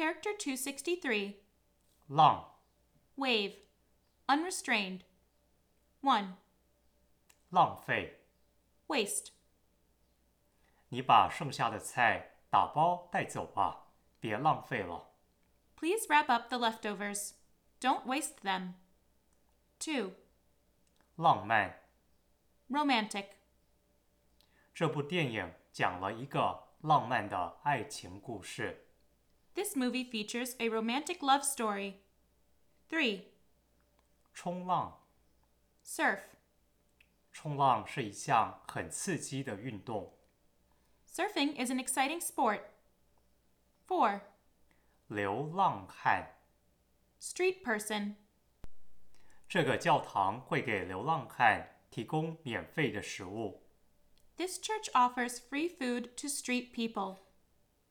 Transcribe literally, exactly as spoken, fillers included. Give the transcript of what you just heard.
Character two sixty-three. 浪 Wave. Unrestrained. one. 浪费 Waste. 你把剩下的菜打包带走吧，别浪费了。 Please wrap up the leftovers. Don't waste them. two. 浪漫 Romantic. 这部电影讲了一个浪漫的爱情故事。 This movie features a romantic love story. three. 冲浪 Surf. 冲浪是一项很刺激的运动。 Surfing is an exciting sport. four. 流浪汉 Street person. 这个教堂会给流浪汉提供免费的食物。 This church offers free food to street people.